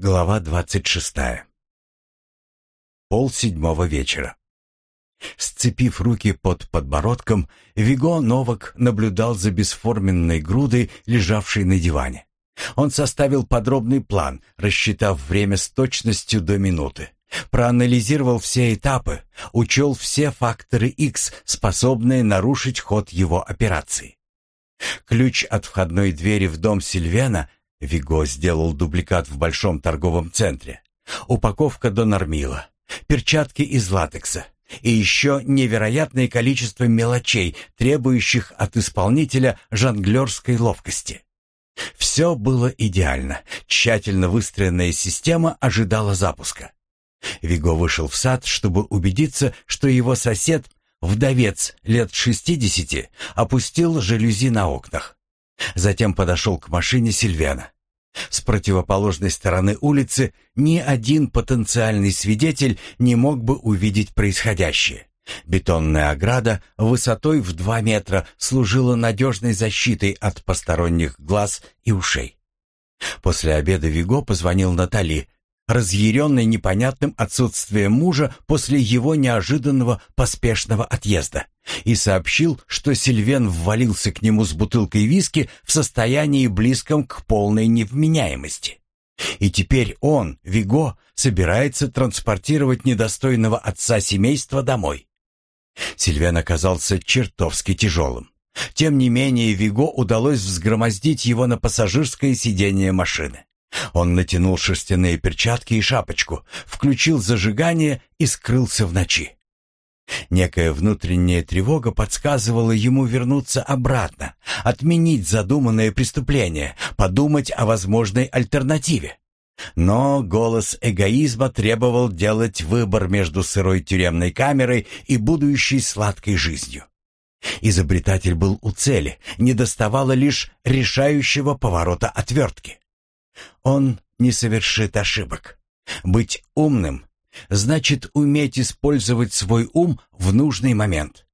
Глава 26. 6:30 вечера. Сцепив руки под подбородком, Виго Новак наблюдал за бесформенной грудой, лежавшей на диване. Он составил подробный план, рассчитав время с точностью до минуты. Проанализировал все этапы, учел все факторы X, способные нарушить ход его операции. Ключ от входной двери в дом Сильвена Виго сделал дубликат в большом торговом центре. Упаковка Донормила, перчатки из латекса и еще невероятное количество мелочей, требующих от исполнителя жонглерской ловкости. Все было идеально. Тщательно выстроенная система ожидала запуска. Виго вышел в сад, чтобы убедиться, что его сосед, вдовец лет 60, опустил жалюзи на окнах. Затем подошел к машине Сильвена. С противоположной стороны улицы ни один потенциальный свидетель не мог бы увидеть происходящее. Бетонная ограда высотой в 2 метра служила надежной защитой от посторонних глаз и ушей. После обеда Виго позвонил Натали, разъяренной непонятным отсутствием мужа после его неожиданного поспешного отъезда, и сообщил, что Сильвен ввалился к нему с бутылкой виски в состоянии близком к полной невменяемости. И теперь он, Виго, собирается транспортировать недостойного отца семейства домой. Сильвен оказался чертовски тяжелым. Тем не менее, Виго удалось взгромоздить его на пассажирское сиденье машины. Он натянул шерстяные перчатки и шапочку, включил зажигание и скрылся в ночи. Некая внутренняя тревога подсказывала ему вернуться обратно, отменить задуманное преступление, подумать о возможной альтернативе. Но голос эгоизма требовал делать выбор между сырой тюремной камерой и будущей сладкой жизнью. Изобретатель был у цели, недоставало лишь решающего поворота отвертки. Он не совершит ошибок. Быть умным значит уметь использовать свой ум в нужный момент.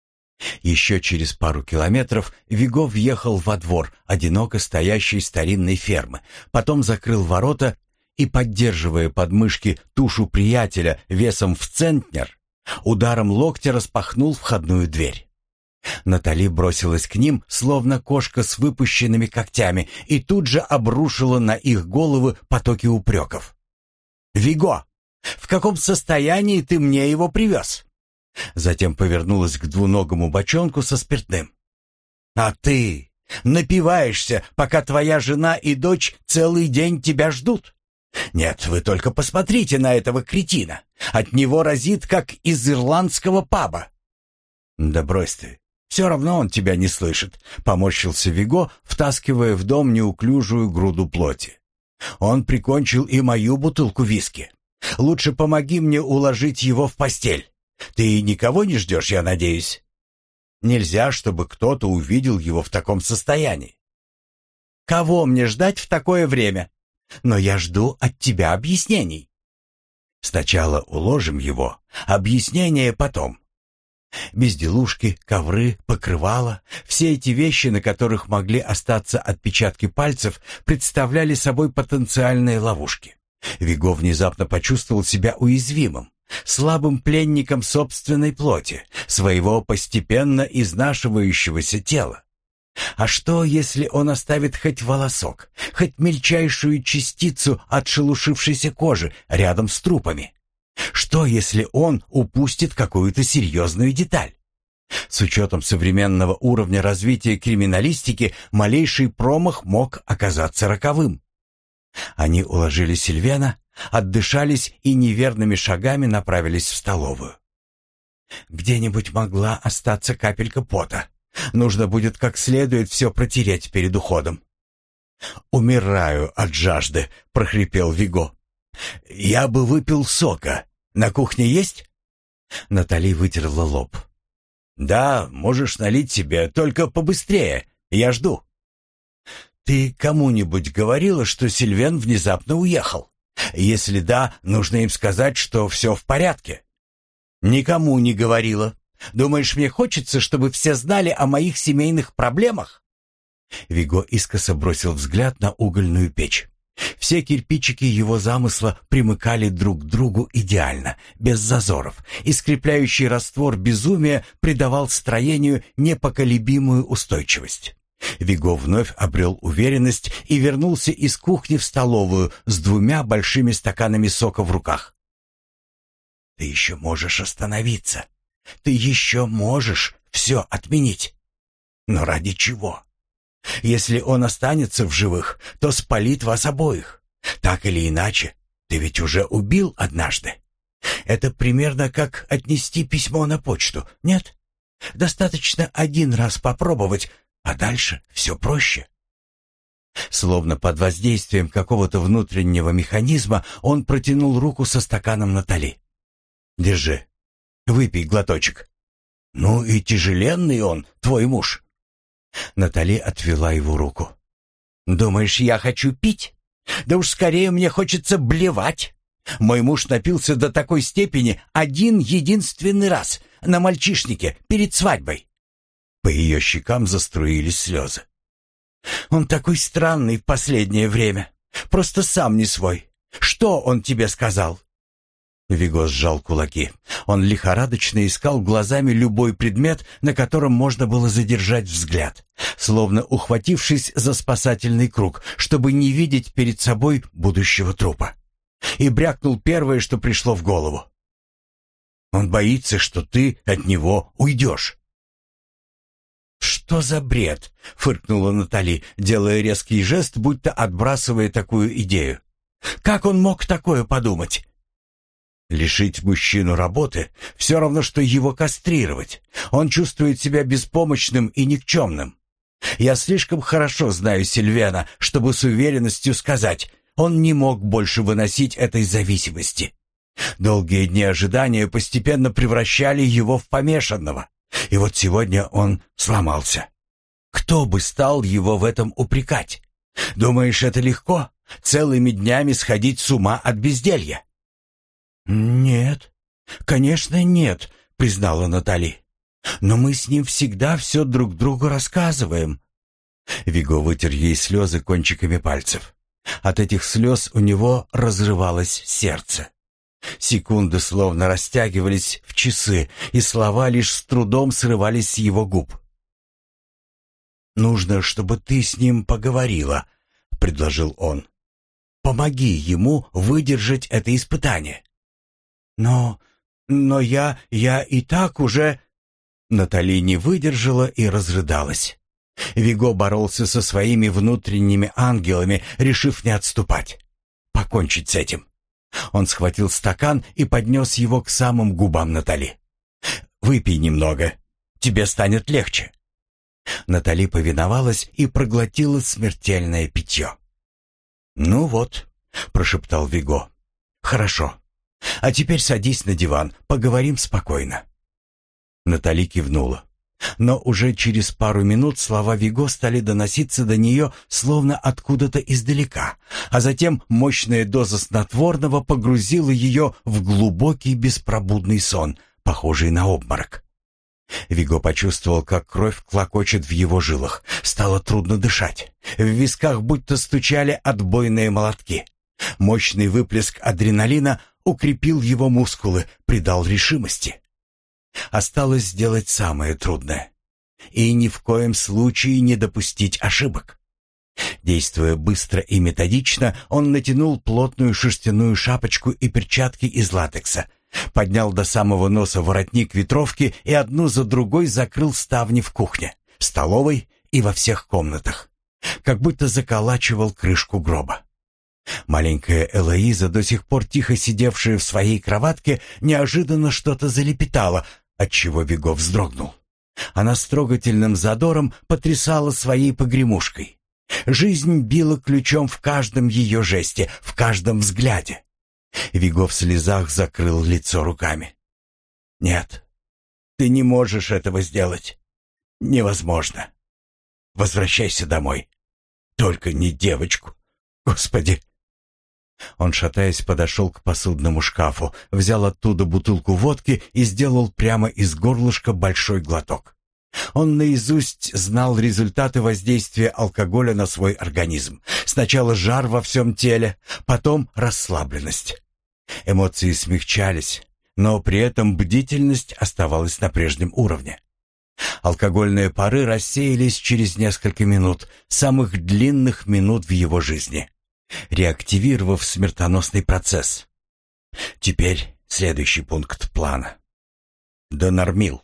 Еще через пару километров Виго въехал во двор одиноко стоящей старинной фермы, потом закрыл ворота и, поддерживая под мышки тушу приятеля весом в центнер, ударом локтя распахнул входную дверь. Натали бросилась к ним, словно кошка с выпущенными когтями, и тут же обрушила на их головы потоки упреков. «Виго, в каком состоянии ты мне его привез?» Затем повернулась к двуногому бочонку со спиртным. «А ты напиваешься, пока твоя жена и дочь целый день тебя ждут? Нет, вы только посмотрите на этого кретина. От него разит, как из ирландского паба». «Да брось ты. Все равно он тебя не слышит», — поморщился Виго, втаскивая в дом неуклюжую груду плоти. «Он прикончил и мою бутылку виски. Лучше помоги мне уложить его в постель. Ты никого не ждешь, я надеюсь? Нельзя, чтобы кто-то увидел его в таком состоянии». «Кого мне ждать в такое время? Но я жду от тебя объяснений». «Сначала уложим его, объяснение потом». Безделушки, ковры, покрывала — все эти вещи, на которых могли остаться отпечатки пальцев, представляли собой потенциальные ловушки. Виго внезапно почувствовал себя уязвимым, слабым пленником собственной плоти, своего постепенно изнашивающегося тела. А что, если он оставит хоть волосок, хоть мельчайшую частицу отшелушившейся кожи рядом с трупами? Что, если он упустит какую-то серьезную деталь? С учетом современного уровня развития криминалистики, малейший промах мог оказаться роковым. Они уложили Сильвена, отдышались и неверными шагами направились в столовую. «Где-нибудь могла остаться капелька пота. Нужно будет как следует все протереть перед уходом». «Умираю от жажды», — прохрипел Виго. «Я бы выпил сока. На кухне есть?» Натали вытерла лоб. «Да, можешь налить себе, только побыстрее. Я жду». «Ты кому-нибудь говорила, что Сильвен внезапно уехал? Если да, нужно им сказать, что все в порядке». «Никому не говорила. Думаешь, мне хочется, чтобы все знали о моих семейных проблемах?» Виго искоса бросил взгляд на угольную печь. Все кирпичики его замысла примыкали друг к другу идеально, без зазоров, и скрепляющий раствор безумия придавал строению непоколебимую устойчивость. Виго вновь обрел уверенность и вернулся из кухни в столовую с 2 большими стаканами сока в руках. «Ты еще можешь остановиться. Ты еще можешь все отменить. Но ради чего? Если он останется в живых, то спалит вас обоих. Так или иначе, ты ведь уже убил однажды. Это примерно как отнести письмо на почту, нет? Достаточно 1 раз попробовать, а дальше все проще». Словно под воздействием какого-то внутреннего механизма он протянул руку со стаканом Натали. «Держи, выпей глоточек». «Ну и тяжеленный он, твой муж». Натали отвела его руку. «Думаешь, я хочу пить? Да уж скорее мне хочется блевать. Мой муж напился до такой степени 1-единственный раз, на мальчишнике, перед свадьбой». По ее щекам заструились слезы. «Он такой странный в последнее время. Просто сам не свой. Что он тебе сказал?» Виго сжал кулаки. Он лихорадочно искал глазами любой предмет, на котором можно было задержать взгляд, словно ухватившись за спасательный круг, чтобы не видеть перед собой будущего трупа. И брякнул первое, что пришло в голову. «Он боится, что ты от него уйдешь». «Что за бред?» — фыркнула Натали, делая резкий жест, будто отбрасывая такую идею. «Как он мог такое подумать?» Лишить мужчину работы — все равно, что его кастрировать. Он чувствует себя беспомощным и никчемным. Я слишком хорошо знаю Сильвена, чтобы с уверенностью сказать, он не мог больше выносить этой зависимости. Долгие дни ожидания постепенно превращали его в помешанного. И вот сегодня он сломался. Кто бы стал его в этом упрекать? Думаешь, это легко? Целыми днями сходить с ума от безделья? «Нет, конечно, нет», — признала Натали. «Но мы с ним всегда все друг другу рассказываем». Виго вытер ей слезы кончиками пальцев. От этих слез у него разрывалось сердце. Секунды словно растягивались в часы, и слова лишь с трудом срывались с его губ. «Нужно, чтобы ты с ним поговорила», — предложил он. «Помоги ему выдержать это испытание». «Но я и так уже...» Натали не выдержала и разрыдалась. Виго боролся со своими внутренними ангелами, решив не отступать. Покончить с этим. Он схватил стакан и поднес его к самым губам Натали. «Выпей немного, тебе станет легче». Натали повиновалась и проглотила смертельное питье. «Ну вот», — прошептал Виго, — «хорошо. А теперь садись на диван, поговорим спокойно». Натали кивнула. Но уже через пару минут слова Виго стали доноситься до нее словно откуда-то издалека, а затем мощная доза снотворного погрузила ее в глубокий беспробудный сон, похожий на обморок. Виго почувствовал, как кровь клокочет в его жилах. Стало трудно дышать. В висках будто стучали отбойные молотки. Мощный выплеск адреналина укрепил его мускулы, придал решимости. Осталось сделать самое трудное. И ни в коем случае не допустить ошибок. Действуя быстро и методично, он натянул плотную шерстяную шапочку и перчатки из латекса, поднял до самого носа воротник ветровки и одну за другой закрыл ставни в кухне, столовой и во всех комнатах, как будто заколачивал крышку гроба. Маленькая Элоиза, до сих пор тихо сидевшая в своей кроватке, неожиданно что-то залепетала, отчего Виго вздрогнул. Она с трогательным задором потрясала своей погремушкой. Жизнь била ключом в каждом ее жесте, в каждом взгляде. Виго в слезах закрыл лицо руками. «Нет, ты не можешь этого сделать. Невозможно. Возвращайся домой. Только не девочку. Господи!» Он, шатаясь, подошел к посудному шкафу, взял оттуда бутылку водки и сделал прямо из горлышка большой глоток. Он наизусть знал результаты воздействия алкоголя на свой организм. Сначала жар во всем теле, потом расслабленность. Эмоции смягчались, но при этом бдительность оставалась на прежнем уровне. Алкогольные пары рассеялись через несколько минут, самых длинных минут в его жизни, реактивировав смертоносный процесс. Теперь следующий пункт плана. Донормил.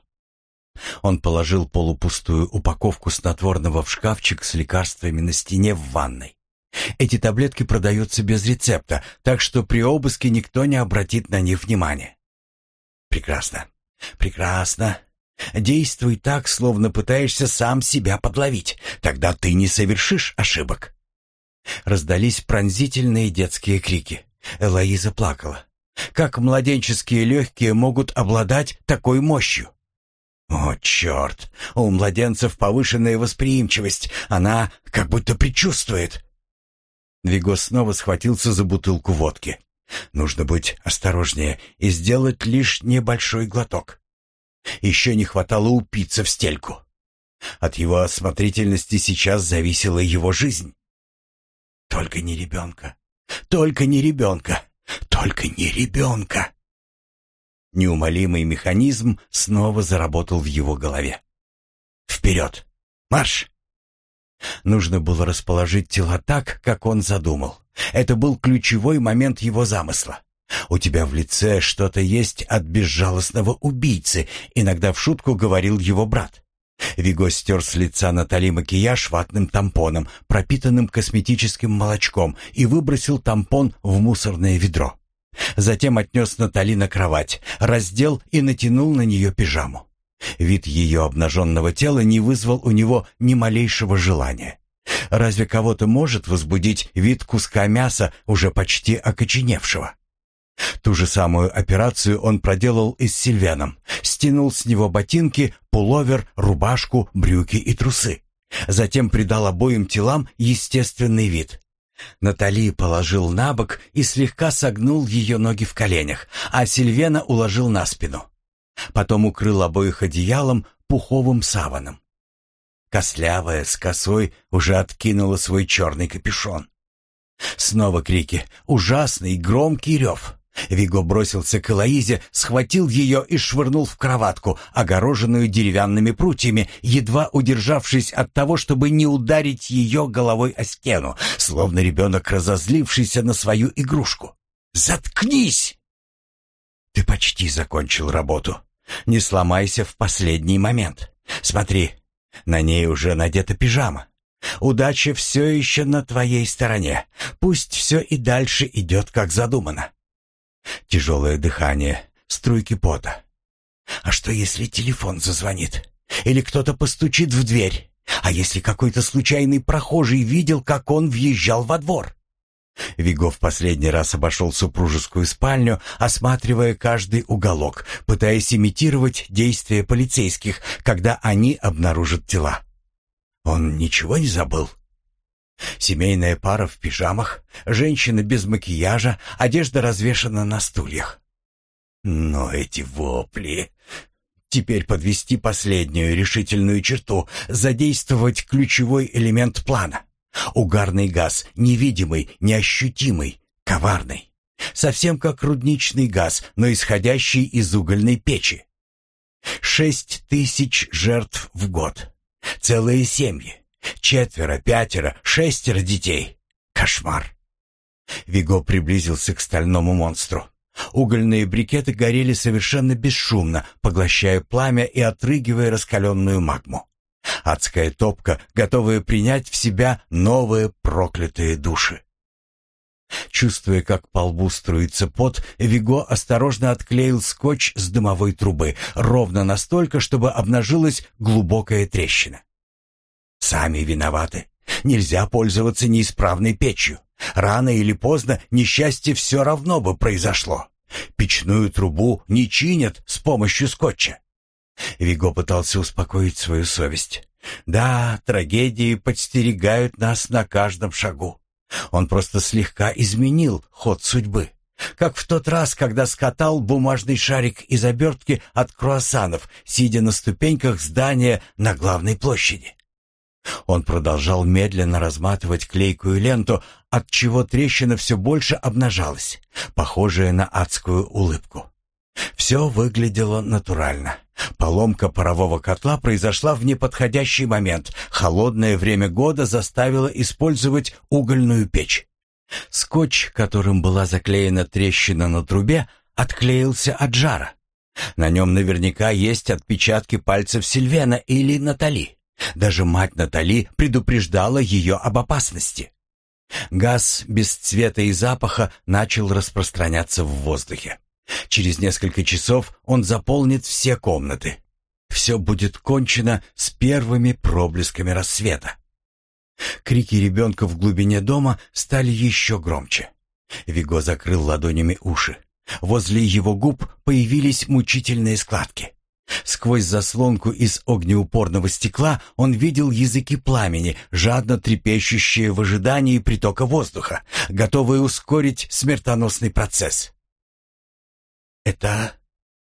Он положил полупустую упаковку снотворного в шкафчик с лекарствами на стене в ванной. Эти таблетки продаются без рецепта, так что при обыске никто не обратит на них внимания. Прекрасно. Прекрасно. Действуй так, словно пытаешься сам себя подловить. Тогда ты не совершишь ошибок. Раздались пронзительные детские крики. Элоиза плакала. Как младенческие легкие могут обладать такой мощью? О, черт! У младенцев повышенная восприимчивость. Она как будто предчувствует. Виго снова схватился за бутылку водки. Нужно быть осторожнее и сделать лишь небольшой глоток. Еще не хватало упиться в стельку. От его осмотрительности сейчас зависела его жизнь. Только не ребенка. Только не ребенка. Только не ребенка. Неумолимый механизм снова заработал в его голове. Вперед! Марш! Нужно было расположить тела так, как он задумал. Это был ключевой момент его замысла. «У тебя в лице что-то есть от безжалостного убийцы», иногда в шутку говорил его брат. Виго стер с лица Натали макияж ватным тампоном, пропитанным косметическим молочком, и выбросил тампон в мусорное ведро. Затем отнес Натали на кровать, раздел и натянул на нее пижаму. Вид ее обнаженного тела не вызвал у него ни малейшего желания. Разве кого-то может возбудить вид куска мяса, уже почти окоченевшего? Ту же самую операцию он проделал и с Сильвеном. Стянул с него ботинки, пуловер, рубашку, брюки и трусы. Затем придал обоим телам естественный вид. Натали положил на бок и слегка согнул ее ноги в коленях, а Сильвена уложил на спину. Потом укрыл обоих одеялом, пуховым саваном. Костлявая с косой уже откинула свой черный капюшон. Снова крики, ужасный громкий рев. Виго бросился к Элоизе, схватил ее и швырнул в кроватку, огороженную деревянными прутьями, едва удержавшись от того, чтобы не ударить ее головой о стену, словно ребенок, разозлившийся на свою игрушку. «Заткнись!» «Ты почти закончил работу. Не сломайся в последний момент. Смотри, на ней уже надета пижама. Удача все еще на твоей стороне. Пусть все и дальше идет, как задумано». Тяжелое дыхание, струйки пота. А что, если телефон зазвонит? Или кто-то постучит в дверь? А если какой-то случайный прохожий видел, как он въезжал во двор? Виго в последний раз обошел супружескую спальню, осматривая каждый уголок, пытаясь имитировать действия полицейских, когда они обнаружат тела. Он ничего не забыл? Семейная пара в пижамах, женщина без макияжа, одежда развешана на стульях. Но эти вопли... Теперь подвести последнюю решительную черту, задействовать ключевой элемент плана. Угарный газ, невидимый, неощутимый, коварный. Совсем как рудничный газ, но исходящий из угольной печи. 6000 жертв в год. Целые семьи. 4, 5, 6 детей. Кошмар. Виго приблизился к стальному монстру. Угольные брикеты горели совершенно бесшумно, поглощая пламя и отрыгивая раскаленную магму. Адская топка, готовая принять в себя новые проклятые души. Чувствуя, как по лбу струится пот, Виго осторожно отклеил скотч с дымовой трубы, ровно настолько, чтобы обнажилась глубокая трещина. Сами виноваты. Нельзя пользоваться неисправной печью. Рано или поздно несчастье все равно бы произошло. Печную трубу не чинят с помощью скотча. Виго пытался успокоить свою совесть. Да, трагедии подстерегают нас на каждом шагу. Он просто слегка изменил ход судьбы. как в тот раз, когда скатал бумажный шарик из обертки от круассанов, сидя на ступеньках здания на главной площади. Он продолжал медленно разматывать клейкую ленту, отчего трещина все больше обнажалась, похожая на адскую улыбку. Все выглядело натурально. Поломка парового котла произошла в неподходящий момент. Холодное время года заставило использовать угольную печь. Скотч, которым была заклеена трещина на трубе, отклеился от жара. На нем наверняка есть отпечатки пальцев Сильвена или Натали. Даже мать Натали предупреждала ее об опасности. Газ без цвета и запаха начал распространяться в воздухе. Через несколько часов он заполнит все комнаты. Все будет кончено с первыми проблесками рассвета. Крики ребенка в глубине дома стали еще громче. Виго закрыл ладонями уши. Возле его губ появились мучительные складки. Сквозь заслонку из огнеупорного стекла он видел языки пламени, жадно трепещущие в ожидании притока воздуха, готовые ускорить смертоносный процесс. Это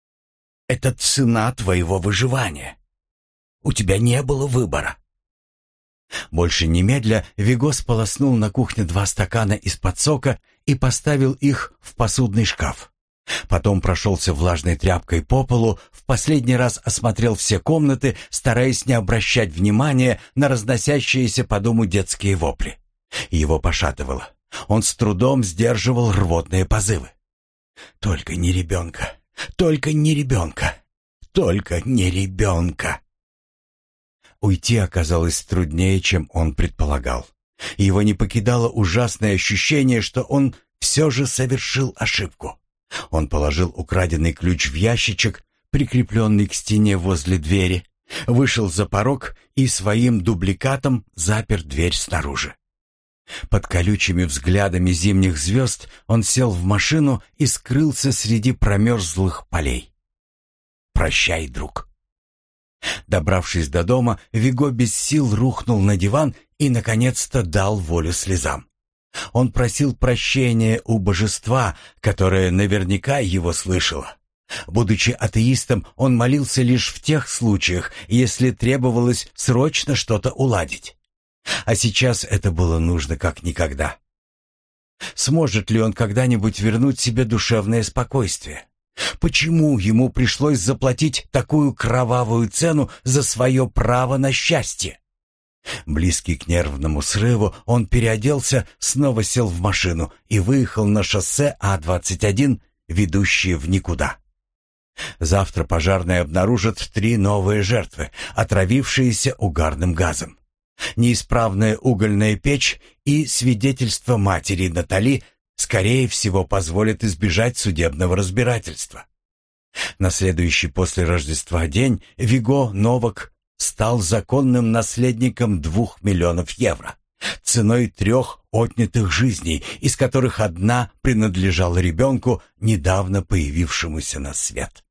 цена твоего выживания. У тебя не было выбора. Больше немедля Виго сполоснул на кухне 2 стакана из-под сока и поставил их в посудный шкаф. Потом прошелся влажной тряпкой по полу, в последний раз осмотрел все комнаты, стараясь не обращать внимания на разносящиеся по дому детские вопли. Его пошатывало. Он с трудом сдерживал рвотные позывы. «Только не ребенка! Только не ребенка! Только не ребенка!» Уйти оказалось труднее, чем он предполагал. Его не покидало ужасное ощущение, что он все же совершил ошибку. Он положил украденный ключ в ящичек, прикрепленный к стене возле двери, вышел за порог и своим дубликатом запер дверь снаружи. Под колючими взглядами зимних звезд он сел в машину и скрылся среди промерзлых полей. «Прощай, друг». Добравшись до дома, Виго без сил рухнул на диван и, наконец-то, дал волю слезам. Он просил прощения у божества, которое наверняка его слышало. Будучи атеистом, он молился лишь в тех случаях, если требовалось срочно что-то уладить. А сейчас это было нужно как никогда. Сможет ли он когда-нибудь вернуть себе душевное спокойствие? Почему ему пришлось заплатить такую кровавую цену за свое право на счастье? Близкий к нервному срыву, он переоделся, снова сел в машину и выехал на шоссе А-21, ведущее в никуда. Завтра пожарные обнаружат 3 новые жертвы, отравившиеся угарным газом. Неисправная угольная печь и свидетельство матери Натали, скорее всего, позволят избежать судебного разбирательства. На следующий после Рождества день Виго Новак стал законным наследником 2 миллионов евро, ценой 3 отнятых жизней, из которых 1 принадлежала ребенку, недавно появившемуся на свет.